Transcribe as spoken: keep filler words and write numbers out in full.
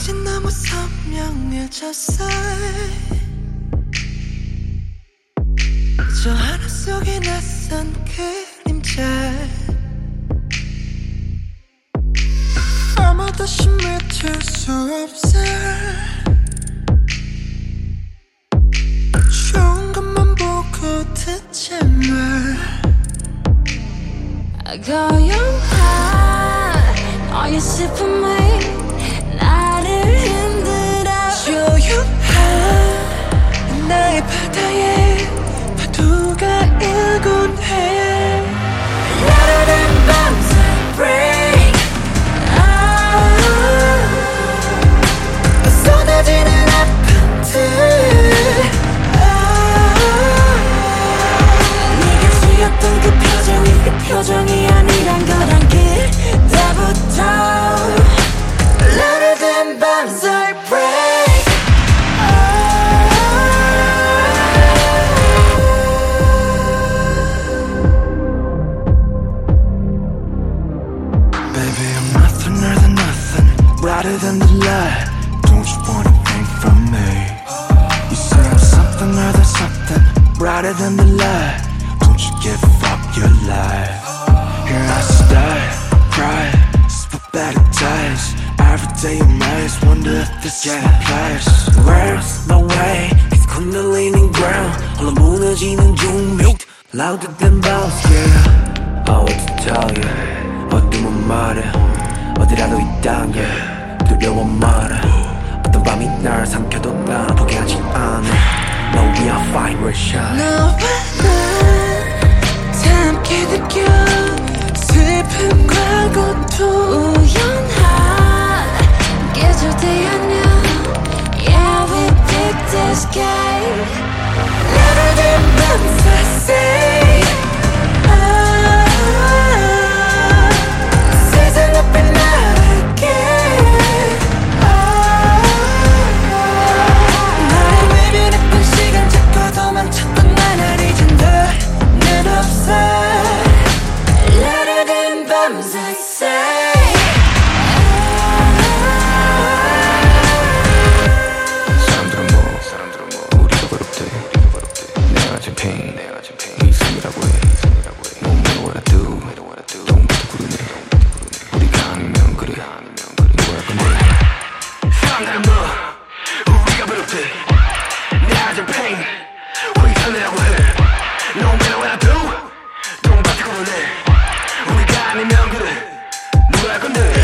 이젠 너무 선명해졌어. 저 하늘 속에 낯선 그림자. 아무도 심해질 수 없어. 좋은 것만 보고 듣지 마. 고요한 너의 슬픔이 나를 흔들어. 조용한 나의 바다에 파도가 일곤 해. 나르는 밤새 break. 쏟아지는 아픔들. 네가 지었던 그 표정이 그 표정이 아니란 걸 알게 때부터. louder than bombs I break. Baby, I'm nothing more than nothing, brighter than the light. Don't you want a thing from me? You say I'm something more than something, brighter than the light. Don't you give up your life? Here I stay, cry, spit better days. Every day amazed, wonder if this is my place. Where's my way? It's 흔들리는 ground, 홀로 무너지는 중력. Louder than bombs, yeah. I want to tell you, 어둠은 말해. 어디라도 있단 게 두려워 말해. 어떤 밤이 날 삼켜도 난 포기하지 않아. No, we are fine, we're shine. 너와 난 함께 느껴 슬픔과 고통. 우연한 계절대 아냐. Yeah, we pick the sky. Louder than bombs, I say. 세상 앞에 나갈게. 나의 외면했던 시간 잡고 도망쳤던 나날 이젠 더는 없어. Louder than bombs, I say. 사람들은 뭐 사람들은 뭐 우리가 괴롭대. 내가 가진 pain 이승이라고 해. No matter what I do, 처음부터 구르네. 우리가 아니면 그래. 뭐야 근데 사람들은 뭐 우리가 괴롭대. 내가 가진 pain 이승이라고 해. No matter what I do, 처음부터 구르네. 우리가 아니면 그래. 뭐야 근데